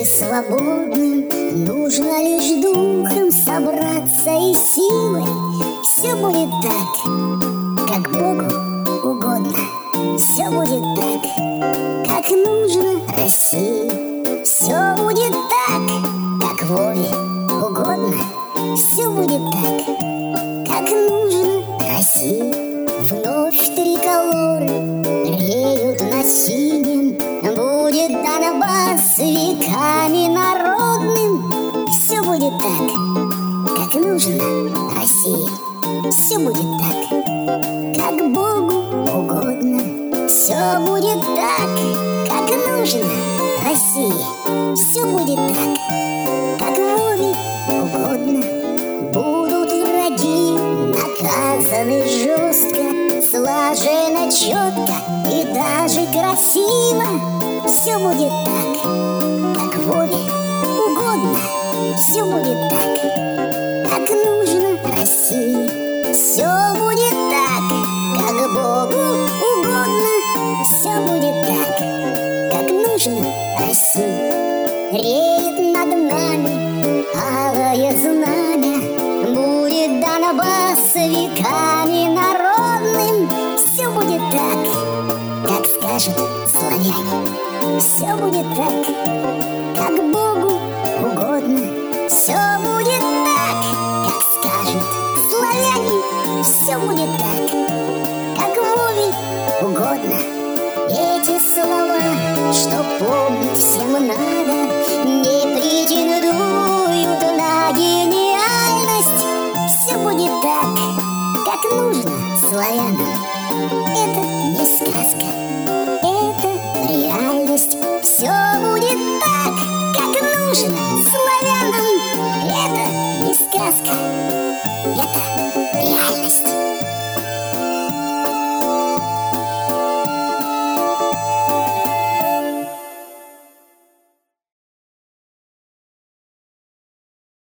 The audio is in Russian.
свободным, нужно лишь духом собраться и силой. Все будет так, как Богу угодно. Все будет так, как нужно России. Все будет так, как Вове угодно. Все будет так, как нужно России. Вновь триколоры реют на синем, будет Донбасс веками народным. Все будет так, как нужно России. Все будет так, как Богу угодно. Все будет так, как нужно России. Все будет так, как Вове угодно. Будут враги наказаны жестко, слаженно, четко и даже красиво. Все будет так, как Вове угодно. Все будет так, как нужно России. Все будет так, как Богу угодно. Все будет так, как нужно России. Реет над нами алое знамя, будет Донбасс веками народным. Все будет так, как скажут славяне. Все будет так, как Богу угодно. Все будет так, как скажут славяне. Все будет так, как Вове угодно. Эти слова, что помнить всем надо, не претендуют на гениальность. Все будет так, как нужно славянам. Это не сказка, это реальность. Все будет так, как нужно славянам. Это не сказка, это реальность.